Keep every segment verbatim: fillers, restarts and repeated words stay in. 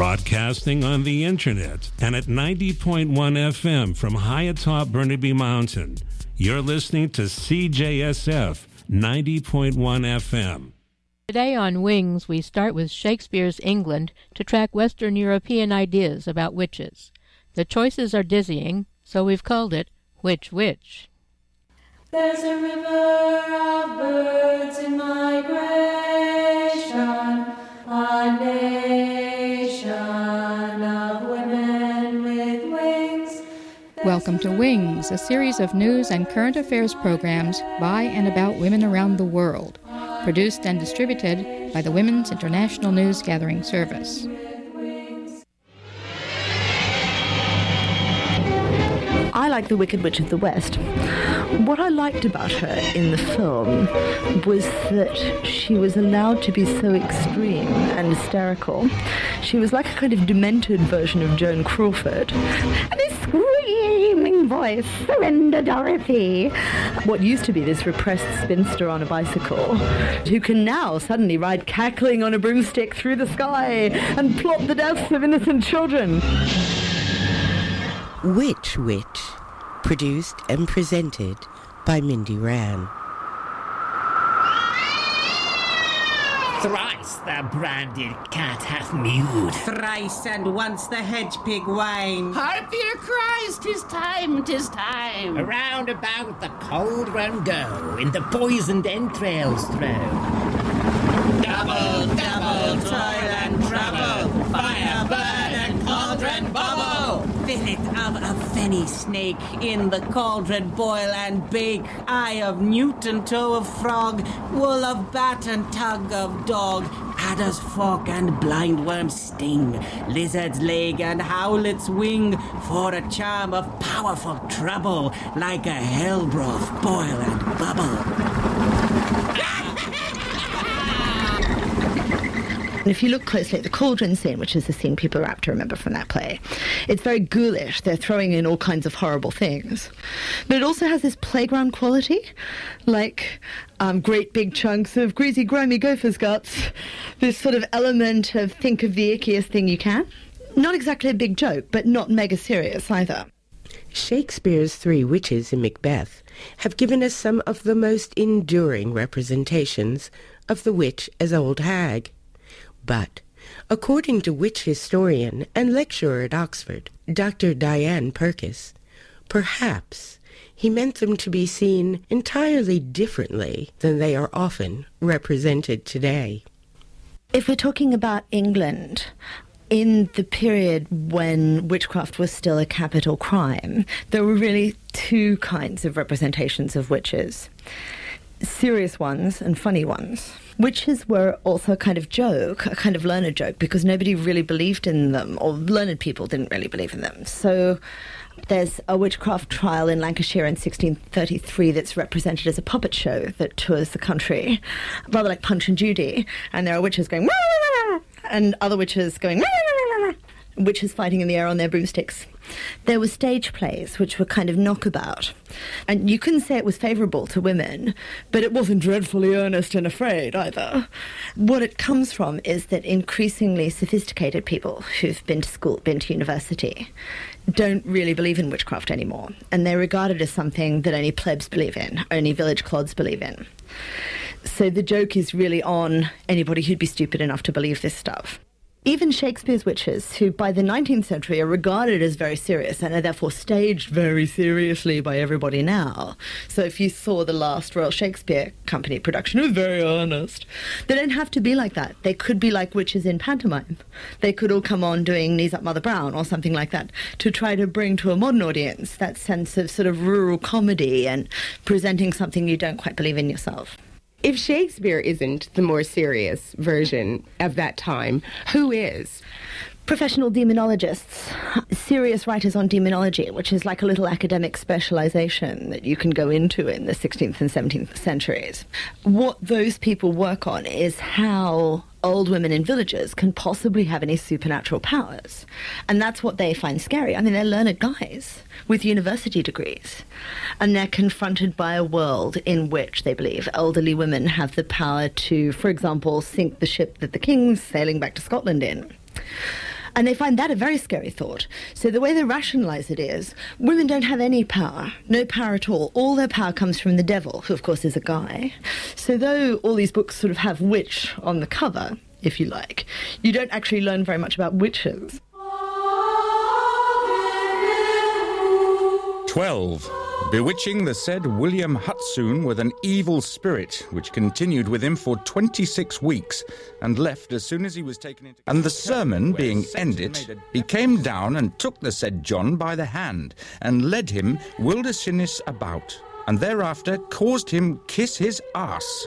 Broadcasting on the internet and at ninety point one F M from high atop Burnaby Mountain. You're listening to C J S F ninety point one F M. Today on Wings, we start with Shakespeare's England to track Western European ideas about witches. The choices are dizzying, so we've called it Which Witch. There's a river of birds in migration, a nation of women with wings. Welcome to Wings, a series of news and current affairs programs by and about women around the world, produced and distributed by the Women's International News Gathering Service. I like The Wicked Witch of the West. What I liked about her in the film was that she was allowed to be so extreme and hysterical. She was like a kind of demented version of Joan Crawford. And this screaming voice, "Surrender, Dorothy!" What used to be this repressed spinster on a bicycle, who can now suddenly ride cackling on a broomstick through the sky and plot the deaths of innocent children. Which Witch, produced and presented by Mindy Rann. Thrice the branded cat hath mewed. Thrice and once the hedge pig whined. Hark your cries, 'tis time, 'tis time. Around about the cauldron go, in the poisoned entrails throw. Double, double, toil and trouble, fire, burn and cauldron bubble. Fillet of a fenny snake, in the cauldron boil and bake. Eye of newt and toe of frog, wool of bat and tug of dog. Adder's fork and blindworm's sting, lizard's leg and howlet's wing. For a charm of powerful trouble, like a hell broth boil and bubble. And if you look closely at the cauldron scene, which is the scene people are apt to remember from that play, it's very ghoulish. They're throwing in all kinds of horrible things. But it also has this playground quality, like um, great big chunks of greasy, grimy gopher's guts, this sort of element of think of the ickiest thing you can. Not exactly a big joke, but not mega serious either. Shakespeare's three witches in Macbeth have given us some of the most enduring representations of the witch as old hag. But, according to witch historian and lecturer at Oxford, Doctor Diane Purkis, perhaps he meant them to be seen entirely differently than they are often represented today. If we're talking about England, in the period when witchcraft was still a capital crime, there were really two kinds of representations of witches. Serious ones and funny ones. Witches were also a kind of joke, a kind of learned joke, because nobody really believed in them, or learned people didn't really believe in them. So there's a witchcraft trial in Lancashire in sixteen thirty-three that's represented as a puppet show that tours the country, rather like Punch and Judy, and there are witches going, "Wah!" and other witches going, "Wah!" witches fighting in the air on their broomsticks. There were stage plays, which were kind of knockabout. And you couldn't say it was favourable to women, but it wasn't dreadfully earnest and afraid either. What it comes from is that increasingly sophisticated people who've been to school, been to university, don't really believe in witchcraft anymore. And they're regarded as something that only plebs believe in, only village clods believe in. So the joke is really on anybody who'd be stupid enough to believe this stuff. Even Shakespeare's witches, who by the nineteenth century are regarded as very serious and are therefore staged very seriously by everybody now. So if you saw the last Royal Shakespeare Company production, it was very earnest. They don't have to be like that. They could be like witches in pantomime. They could all come on doing Knees Up Mother Brown or something like that to try to bring to a modern audience that sense of sort of rural comedy and presenting something you don't quite believe in yourself. If Shakespeare isn't the more serious version of that time, who is? Professional demonologists, serious writers on demonology, which is like a little academic specialization that you can go into in the sixteenth and seventeenth centuries. What those people work on is how old women in villages can possibly have any supernatural powers. And that's what they find scary. I mean, they're learned guys with university degrees. And they're confronted by a world in which, they believe, elderly women have the power to, for example, sink the ship that the king's sailing back to Scotland in. And they find that a very scary thought. So the way they rationalize it is, women don't have any power, no power at all. All their power comes from the devil, who of course is a guy. So though all these books sort of have witch on the cover, if you like, you don't actually learn very much about witches. twelve. Bewitching the said William Hutsoon with an evil spirit, which continued with him for twenty-six weeks, and left as soon as he was taken into... And the sermon being ended, he came down and took the said John by the hand, and led him wildersinis about, and thereafter caused him kiss his arse.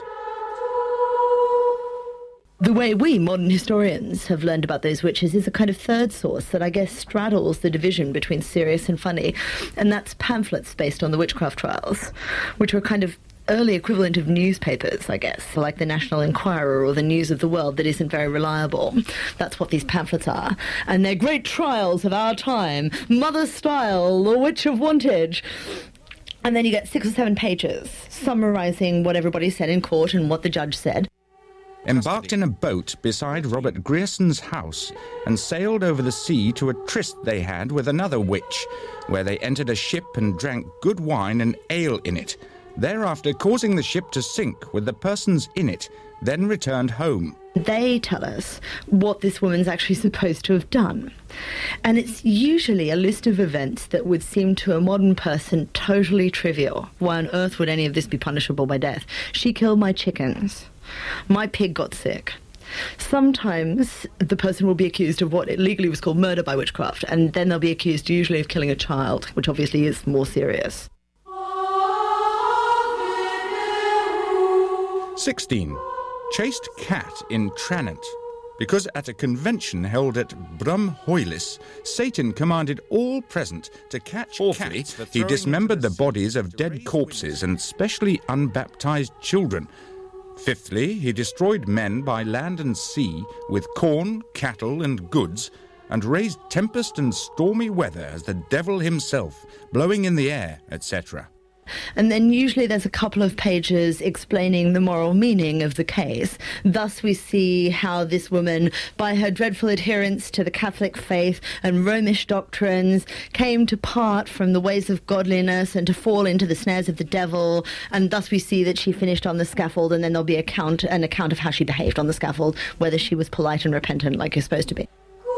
The way we, modern historians, have learned about those witches is a kind of third source that I guess straddles the division between serious and funny, and that's pamphlets based on the witchcraft trials, which were kind of early equivalent of newspapers, I guess, like the National Enquirer or the News of the World that isn't very reliable. That's what these pamphlets are. And they're great trials of our time. Mother Style, The Witch of Wantage. And then you get six or seven pages summarising what everybody said in court and what the judge said. Embarked in a boat beside Robert Grierson's house, and sailed over the sea to a tryst they had with another witch, where they entered a ship and drank good wine and ale in it, thereafter causing the ship to sink with the persons in it, then returned home. They tell us what this woman's actually supposed to have done. And it's usually a list of events that would seem to a modern person totally trivial. Why on earth would any of this be punishable by death? She killed my chickens. My pig got sick. Sometimes the person will be accused of what legally was called murder by witchcraft, and then they'll be accused usually of killing a child, which obviously is more serious. sixteen. Chased cat in Tranent. Because at a convention held at Brumhoilis, Satan commanded all present to catch Fourthly, cats. He dismembered the bodies of dead corpses and specially unbaptized children. Fifthly, he destroyed men by land and sea with corn, cattle, and goods, and raised tempest and stormy weather as the devil himself, blowing in the air, et cetera. And then usually there's a couple of pages explaining the moral meaning of the case. Thus we see how this woman, by her dreadful adherence to the Catholic faith and Romish doctrines, came to part from the ways of godliness and to fall into the snares of the devil. And thus we see that she finished on the scaffold, and then there'll be account, an account of how she behaved on the scaffold, whether she was polite and repentant like you're supposed to be.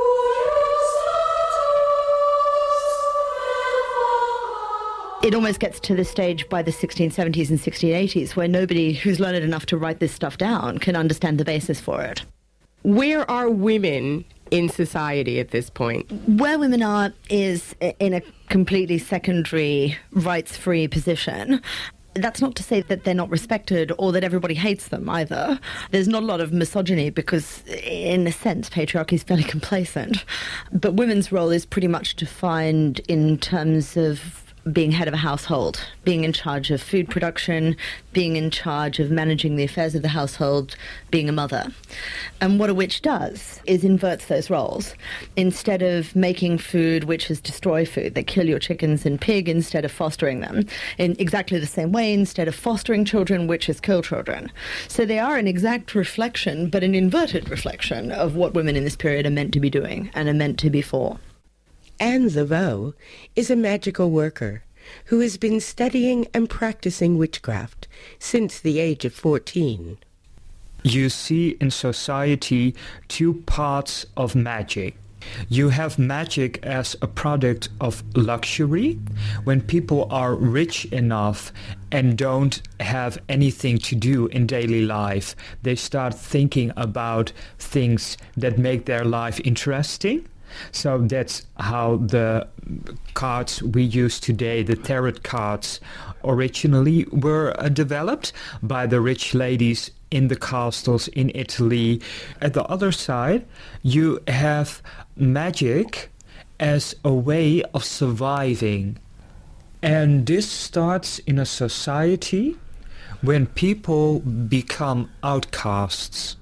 It almost gets to the stage by the sixteen seventies and sixteen eighties where nobody who's learned enough to write this stuff down can understand the basis for it. Where are women in society at this point? Where women are is in a completely secondary, rights-free position. That's not to say that they're not respected or that everybody hates them either. There's not a lot of misogyny because, in a sense, patriarchy is fairly complacent. But women's role is pretty much defined in terms of being head of a household, being in charge of food production, being in charge of managing the affairs of the household, being a mother. And what a witch does is inverts those roles. Instead of making food, witches destroy food. They kill your chickens and pig instead of fostering them. In exactly the same way, instead of fostering children, witches kill children. So they are an exact reflection, but an inverted reflection of what women in this period are meant to be doing and are meant to be for. Anne Laveau is a magical worker who has been studying and practicing witchcraft since the age of fourteen. You see in society two parts of magic. You have magic as a product of luxury, when people are rich enough and don't have anything to do in daily life. They start thinking about things that make their life interesting. So that's how the cards we use today, the tarot cards, originally were uh, developed by the rich ladies in the castles in Italy. At the other side, you have magic as a way of surviving. And this starts in a society when people become outcasts.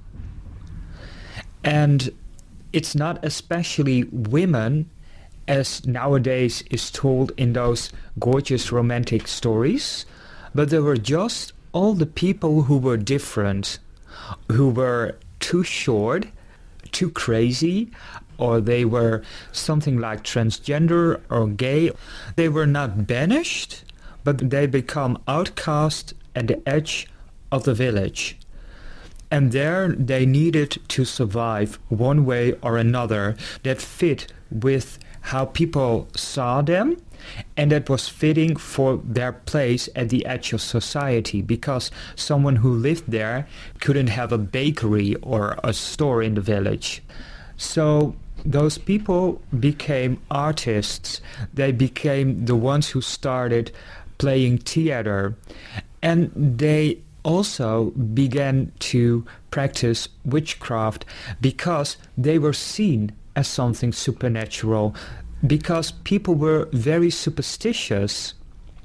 And it's not especially women, as nowadays is told in those gorgeous romantic stories, but there were just all the people who were different, who were too short, too crazy, or they were something like transgender or gay. They were not banished, but they become outcast at the edge of the village. And there they needed to survive one way or another that fit with how people saw them, and that was fitting for their place at the edge of society, because someone who lived there couldn't have a bakery or a store in the village. So those people became artists. They became the ones who started playing theater, and they also began to practice witchcraft because they were seen as something supernatural, because people were very superstitious.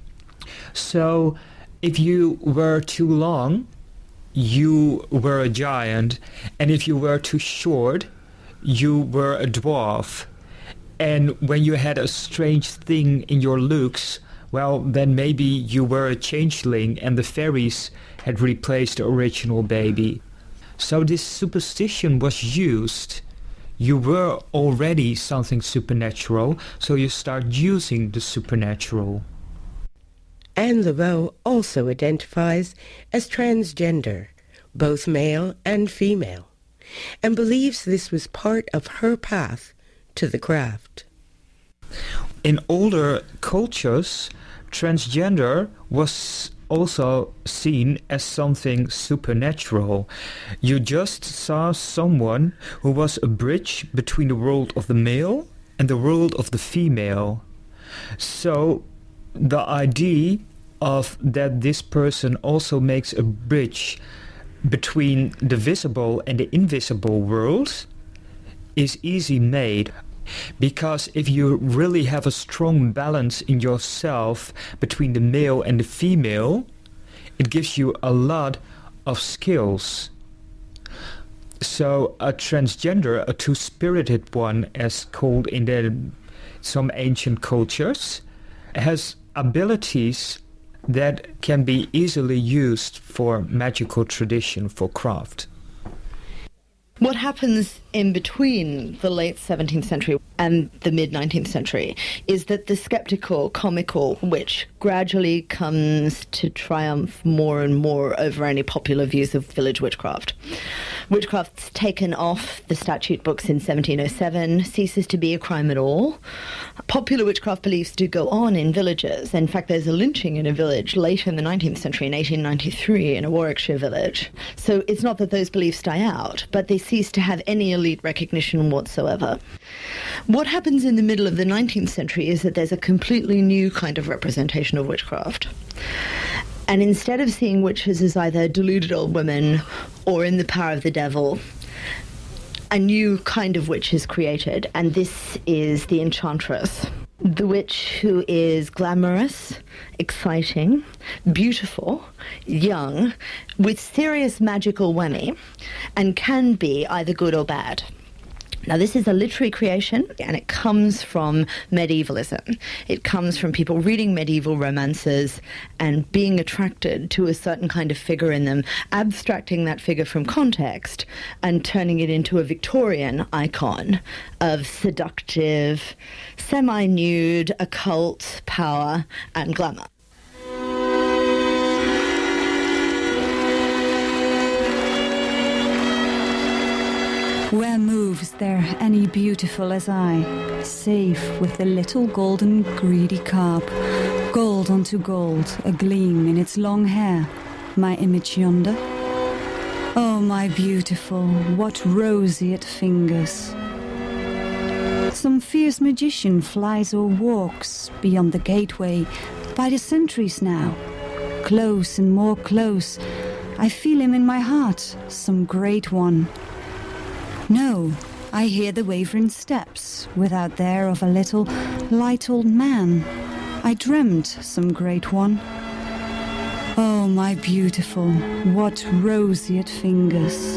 So if you were too long, you were a giant, and if you were too short, you were a dwarf. And when you had a strange thing in your looks, well, then maybe you were a changeling and the fairies had replaced the original baby. So this superstition was used. You were already something supernatural, so you start using the supernatural. Anne Laveau also identifies as transgender, both male and female, and believes this was part of her path to the craft. In older cultures, transgender was also seen as something supernatural. You just saw someone who was a bridge between the world of the male and the world of the female. So the idea of that this person also makes a bridge between the visible and the invisible worlds is easy made. Because if you really have a strong balance in yourself between the male and the female, it gives you a lot of skills. So a transgender, a two-spirited one, as called in the, some ancient cultures, has abilities that can be easily used for magical tradition, for craft. What happens in between the late seventeenth century and the mid-nineteenth century is that the skeptical, comical witch gradually comes to triumph more and more over any popular views of village witchcraft. Witchcraft's taken off the statute books in seventeen oh seven, ceases to be a crime at all. Popular witchcraft beliefs do go on in villages. In fact, there's a lynching in a village later in the nineteenth century, in eighteen ninety-three, in a Warwickshire village. So it's not that those beliefs die out, but they cease to have any elite recognition whatsoever. What happens in the middle of the nineteenth century is that there's a completely new kind of representation of witchcraft. And instead of seeing witches as either deluded old women or in the power of the devil, a new kind of witch is created, and this is the enchantress. The witch who is glamorous, exciting, beautiful, young, with serious magical whammy, and can be either good or bad. Now, this is a literary creation, and it comes from medievalism. It comes from people reading medieval romances and being attracted to a certain kind of figure in them, abstracting that figure from context and turning it into a Victorian icon of seductive, semi-nude, occult power and glamour. Where moves there any beautiful as I, safe with the little golden greedy carp, gold unto gold, a gleam in its long hair, my image yonder? Oh, my beautiful, what roseate fingers! Some fierce magician flies or walks beyond the gateway, by the sentries now, close and more close, I feel him in my heart, some great one. No, I hear the wavering steps, without there of a little, light old man. I dreamt some great one. Oh, my beautiful, what roseate fingers.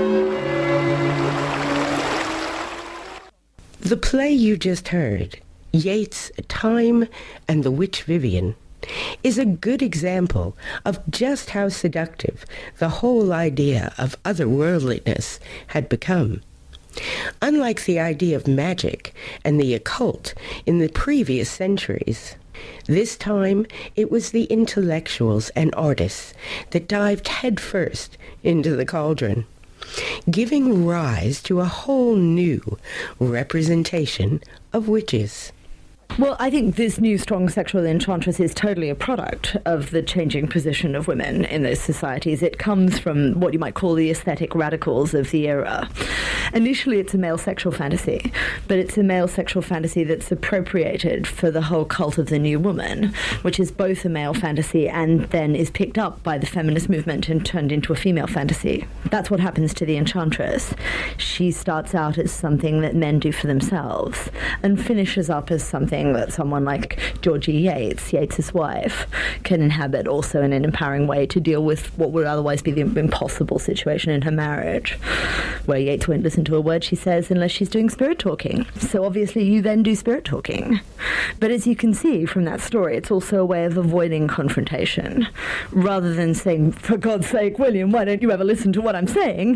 The play you just heard, Yeats' Time and the Witch Vivian, is a good example of just how seductive the whole idea of otherworldliness had become. Unlike the idea of magic and the occult in the previous centuries, this time it was the intellectuals and artists that dived headfirst into the cauldron, giving rise to a whole new representation of witches. Well, I think this new strong sexual enchantress is totally a product of the changing position of women in those societies. It comes from what you might call the aesthetic radicals of the era. Initially, it's a male sexual fantasy, but it's a male sexual fantasy that's appropriated for the whole cult of the new woman, which is both a male fantasy and then is picked up by the feminist movement and turned into a female fantasy. That's what happens to the enchantress. She starts out as something that men do for themselves and finishes up as something that someone like Georgie Yates, Yates's wife, can inhabit also in an empowering way to deal with what would otherwise be the impossible situation in her marriage, where Yates won't listen to a word she says unless she's doing spirit talking. So obviously you then do spirit talking. But as you can see from that story, it's also a way of avoiding confrontation. Rather than saying, for God's sake, William, why don't you ever listen to what I'm saying?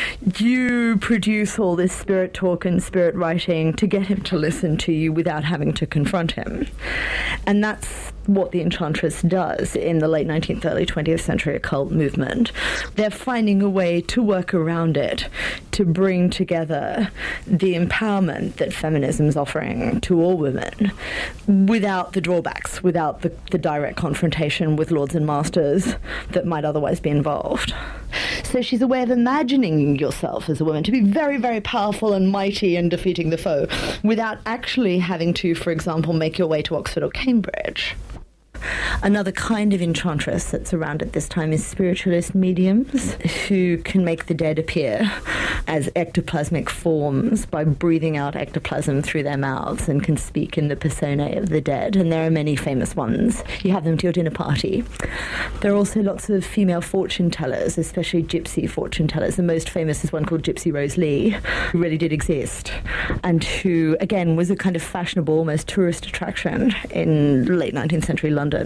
You produce all this spirit talk and spirit writing to get him to listen to you without having to confront him. And that's what the enchantress does in the late nineteenth, early twentieth century occult movement. They're finding a way to work around it, to bring together the empowerment that feminism is offering to all women without the drawbacks, without the, the direct confrontation with lords and masters that might otherwise be involved. So she's a way of imagining yourself as a woman to be very, very powerful and mighty and defeating the foe without actually having to, for example, make your way to Oxford or Cambridge. Another kind of enchantress that's around at this time is spiritualist mediums who can make the dead appear as ectoplasmic forms by breathing out ectoplasm through their mouths and can speak in the personae of the dead. And there are many famous ones. You have them to your dinner party. There are also lots of female fortune tellers, especially gypsy fortune tellers. The most famous is one called Gypsy Rose Lee, who really did exist, and who, again, was a kind of fashionable, almost tourist attraction in late nineteenth century London.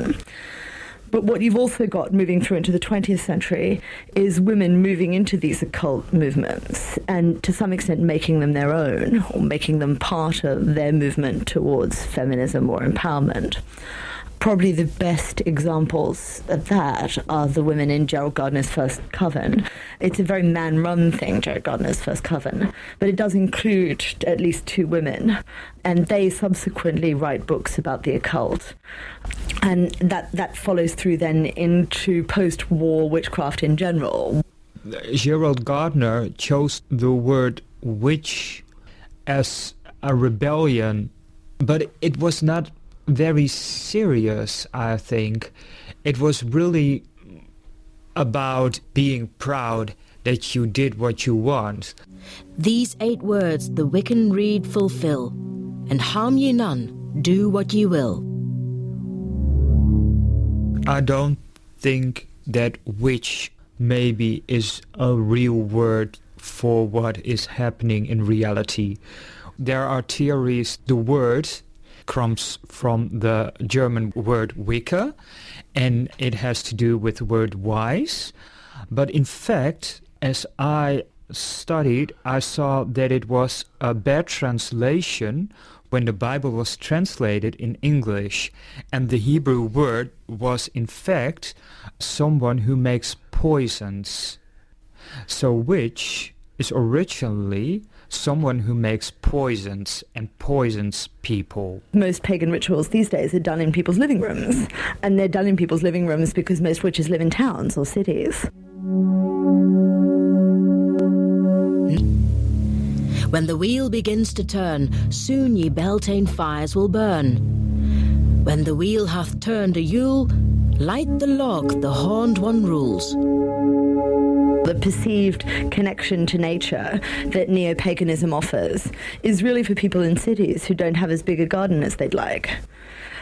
But what you've also got moving through into the twentieth century is women moving into these occult movements and to some extent making them their own or making them part of their movement towards feminism or empowerment. Probably the best examples of that are the women in Gerald Gardner's First Coven. It's a very man-run thing, Gerald Gardner's First Coven, but it does include at least two women, and they subsequently write books about the occult. And that, that follows through then into post-war witchcraft in general. Gerald Gardner chose the word witch as a rebellion, but it was not very serious, I think. It was really about being proud that you did what you want. These eight words the Wiccan Rede fulfill, and harm ye none, do what ye will. I don't think that witch maybe is a real word for what is happening in reality. There are theories, the word comes from the German word Wicca, and it has to do with the word wise. But in fact, as I studied, I saw that it was a bad translation when the Bible was translated in English, and the Hebrew word was in fact someone who makes poisons. So witch is originally someone who makes poisons and poisons people. Most pagan rituals these days are done in people's living rooms, and they're done in people's living rooms because most witches live in towns or cities. When the wheel begins to turn, soon ye Beltane fires will burn. When the wheel hath turned a Yule, light the log, the horned one rules. The perceived connection to nature that neo-paganism offers is really for people in cities who don't have as big a garden as they'd like.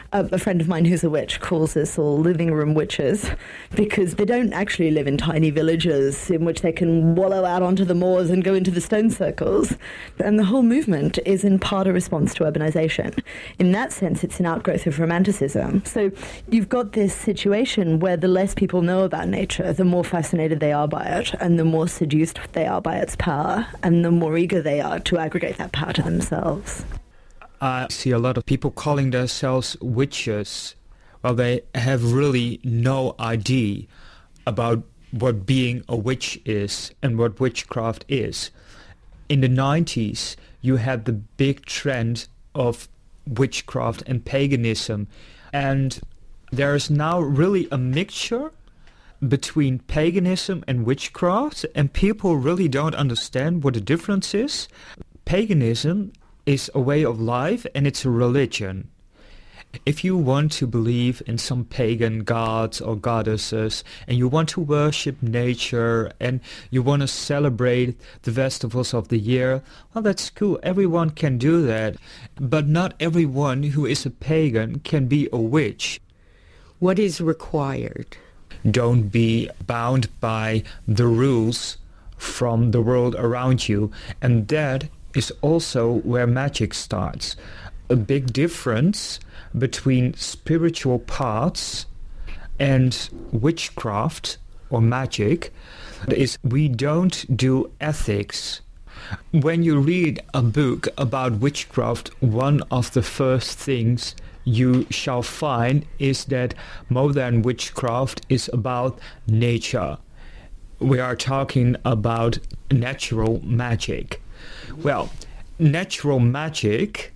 Uh, a friend of mine who's a witch calls us all living room witches because they don't actually live in tiny villages in which they can wallow out onto the moors and go into the stone circles. And the whole movement is in part a response to urbanization. In that sense, it's an outgrowth of romanticism. So you've got this situation where the less people know about nature, the more fascinated they are by it, and the more seduced they are by its power, and the more eager they are to aggregate that power to themselves. I see a lot of people calling themselves witches. Well, they have really no idea about what being a witch is and what witchcraft is. In the nineties, you had the big trend of witchcraft and paganism, and there is now really a mixture between paganism and witchcraft, and people really don't understand what the difference is. Paganism is a way of life and it's a religion. If you want to believe in some pagan gods or goddesses and you want to worship nature and you want to celebrate the festivals of the year, well, that's cool. Everyone can do that. But not everyone who is a pagan can be a witch. What is required? Don't be bound by the rules from the world around you. And that is also where magic starts. A big difference between spiritual paths and witchcraft or magic is we don't do ethics. When you read a book about witchcraft, one of the first things you shall find is that modern witchcraft is about nature. We are talking about natural magic. Well, natural magic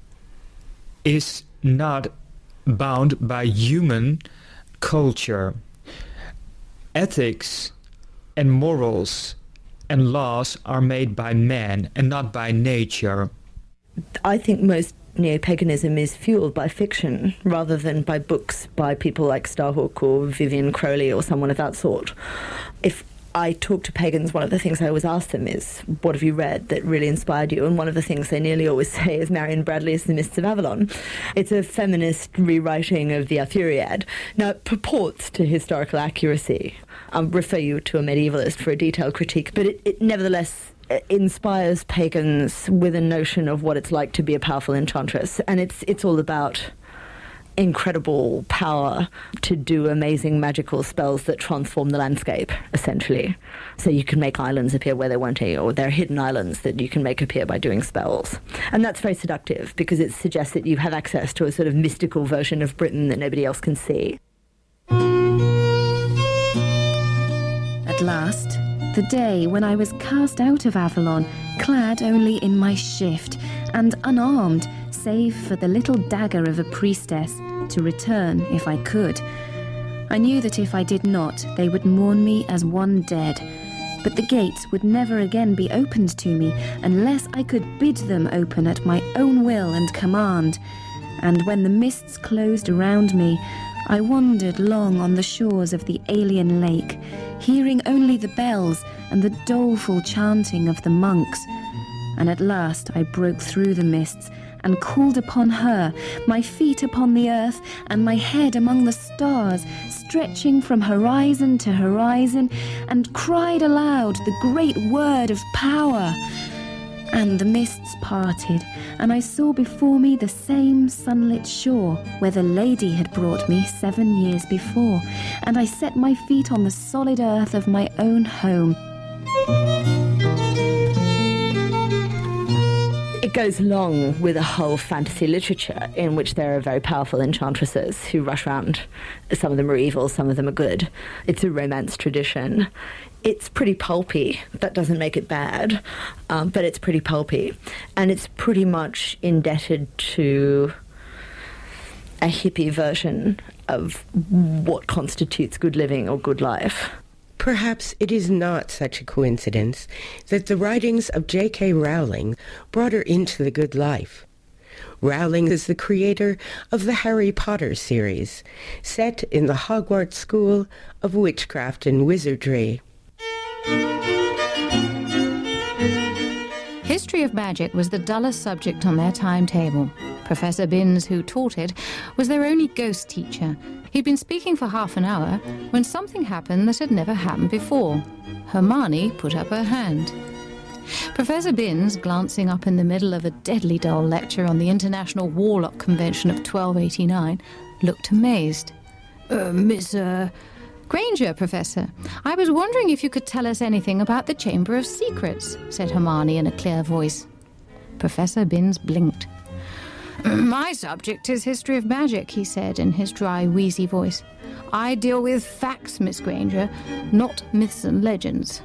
is not bound by human culture. Ethics and morals and laws are made by man and not by nature. I think most neo-paganism is fueled by fiction rather than by books by people like Starhawk or Vivian Crowley or someone of that sort. If I talk to pagans, one of the things I always ask them is, what have you read that really inspired you? And one of the things they nearly always say is Marion Bradley's The Mists of Avalon. It's a feminist rewriting of the Arthuriad. Now, it purports to historical accuracy. I'll refer you to a medievalist for a detailed critique, but it, it nevertheless inspires pagans with a notion of what it's like to be a powerful enchantress. And it's it's all about incredible power to do amazing magical spells that transform the landscape, essentially. So you can make islands appear where there weren't any, or there are hidden islands that you can make appear by doing spells. And that's very seductive because it suggests that you have access to a sort of mystical version of Britain that nobody else can see. At last, the day when I was cast out of Avalon, clad only in my shift and unarmed, save for the little dagger of a priestess, to return if I could. I knew that if I did not, they would mourn me as one dead. But the gates would never again be opened to me unless I could bid them open at my own will and command. And when the mists closed around me, I wandered long on the shores of the alien lake, hearing only the bells and the doleful chanting of the monks. And at last I broke through the mists and called upon her, my feet upon the earth and my head among the stars, stretching from horizon to horizon, and cried aloud the great word of power. And the mists parted, and I saw before me the same sunlit shore where the lady had brought me seven years before, and I set my feet on the solid earth of my own home. It goes along with a whole fantasy literature in which there are very powerful enchantresses who rush around. Some of them are evil, some of them are good. It's a romance tradition. It's pretty pulpy. That doesn't make it bad, um, but it's pretty pulpy. And it's pretty much indebted to a hippie version of what constitutes good living or good life. Perhaps it is not such a coincidence that the writings of J K Rowling brought her into the good life. Rowling is the creator of the Harry Potter series, set in the Hogwarts School of Witchcraft and Wizardry. History of magic was the dullest subject on their timetable. Professor Binns, who taught it, was their only ghost teacher. He'd been speaking for half an hour when something happened that had never happened before. Hermione put up her hand. Professor Binns, glancing up in the middle of a deadly dull lecture on the International Warlock Convention of twelve eighty-nine, looked amazed. Uh, Miss, uh... Granger, Professor, I was wondering if you could tell us anything about the Chamber of Secrets, said Hermione in a clear voice. Professor Binns blinked. My subject is history of magic, he said in his dry, wheezy voice. I deal with facts, Miss Granger, not myths and legends.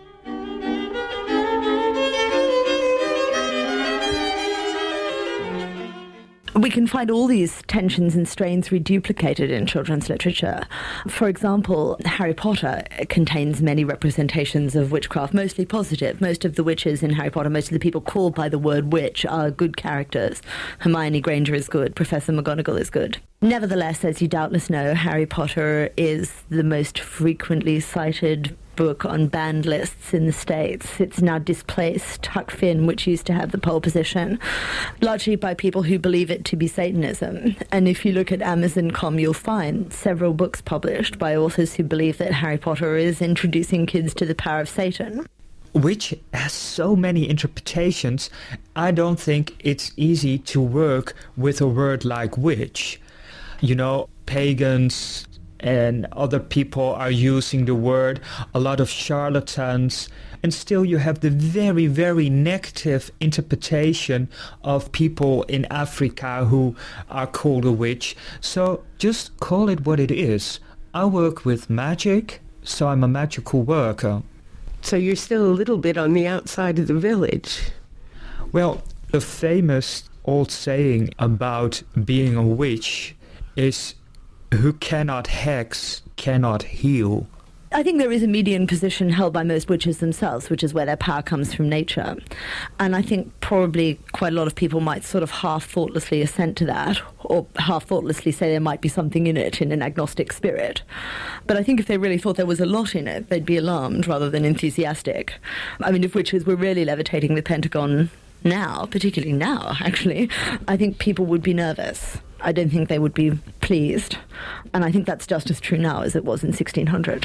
We can find all these tensions and strains reduplicated in children's literature. For example, Harry Potter contains many representations of witchcraft, mostly positive. Most of the witches in Harry Potter, most of the people called by the word witch, are good characters. Hermione Granger is good. Professor McGonagall is good. Nevertheless, as you doubtless know, Harry Potter is the most frequently cited book on banned lists in the States. It's now displaced Huck Finn, which used to have the pole position, largely by people who believe it to be Satanism. And if you look at Amazon dot com, you'll find several books published by authors who believe that Harry Potter is introducing kids to the power of Satan. Which has so many interpretations, I don't think it's easy to work with a word like witch. You know, pagans and other people are using the word, a lot of charlatans, and still you have the very, very negative interpretation of people in Africa who are called a witch. So just call it what it is. I work with magic, so I'm a magical worker. So you're still a little bit on the outside of the village. Well, the famous old saying about being a witch is, who cannot hex cannot heal. I think there is a median position held by most witches themselves, which is where their power comes from nature. And I think probably quite a lot of people might sort of half-thoughtlessly assent to that, or half-thoughtlessly say there might be something in it in an agnostic spirit. But I think if they really thought there was a lot in it, they'd be alarmed rather than enthusiastic. I mean, if witches were really levitating the Pentagon now, particularly now, actually, I think people would be nervous. I don't think they would be pleased. And I think that's just as true now as it was in sixteen hundred.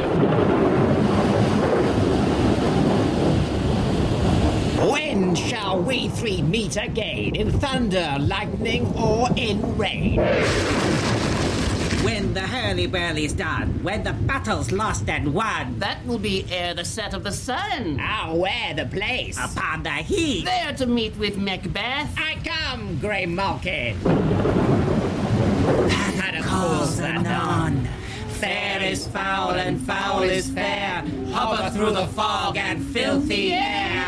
When shall we three meet again? In thunder, lightning, or in rain? When the hurly-burly's done, when the battle's lost and won. That will be ere the set of the sun. Ah, where the place? Upon the heath. There to meet with Macbeth. I come, Grey Malkin. Panic calls anon. Fair is foul and foul is fair. Hover through the fog and filthy air.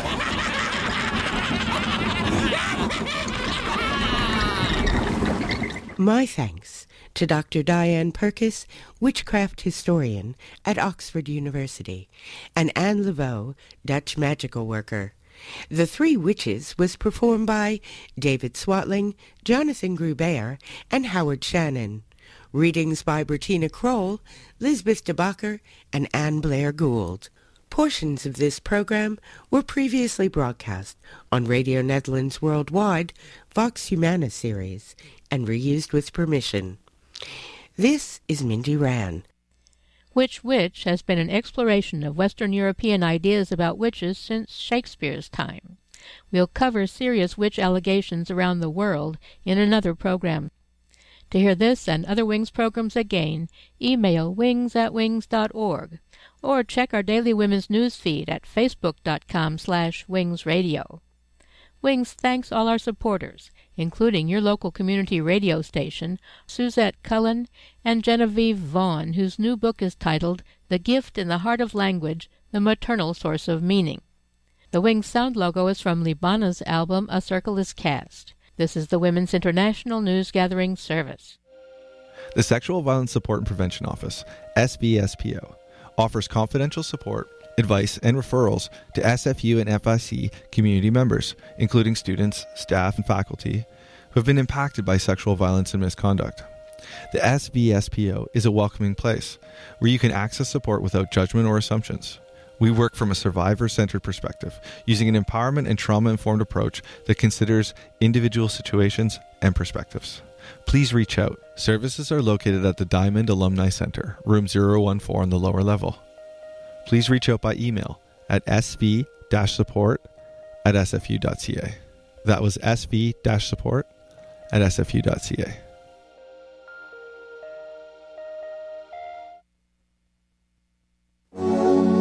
My thanks to Doctor Diane Purkis, witchcraft historian at Oxford University, and Anne Laveau, Dutch magical worker. The Three Witches was performed by David Swatling, Jonathan Gruber, and Howard Shannon. Readings by Bertina Kroll, Lisbeth de Bakker, and Anne Blair Gould. Portions of this program were previously broadcast on Radio Netherlands Worldwide, Vox Humana series, and reused with permission. This is Mindy Rann. Witch Witch has been an exploration of Western European ideas about witches since Shakespeare's time. We'll cover serious witch allegations around the world in another program. To hear this and other Wings programs again, email wings at wings dot org, or check our daily women's news feed at facebook dot com slash wings radio. Wings thanks all our supporters, including your local community radio station, Suzette Cullen, and Genevieve Vaughn, whose new book is titled The Gift in the Heart of Language, The Maternal Source of Meaning. The Wings sound logo is from Libana's album A Circle is Cast. This is the Women's International News Gathering Service. The Sexual Violence Support and Prevention Office, S V S P O, offers confidential support, advice, and referrals to S F U and F I C community members, including students, staff, and faculty, who have been impacted by sexual violence and misconduct. The S V S P O is a welcoming place where you can access support without judgment or assumptions. We work from a survivor-centered perspective, using an empowerment and trauma-informed approach that considers individual situations and perspectives. Please reach out. Services are located at the Diamond Alumni Center, room zero one four on the lower level. Please reach out by email at s v dash support at s f u dot c a. That was s v dash support at s f u dot c a.